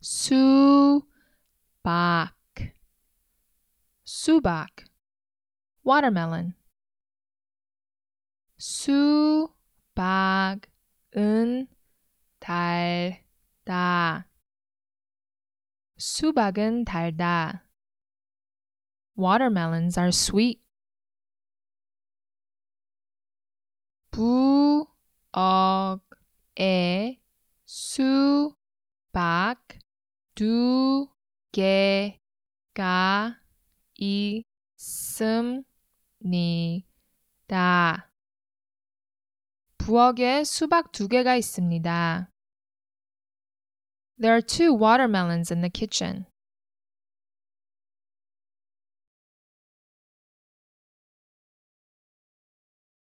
수박, 수박, watermelon. 수박은 달다. 수박은 달다. Watermelons are sweet. 부엌에 수박 2개가 있습니다. 부엌에 수박 2개가 있습니다. There are 2 watermelons in the kitchen.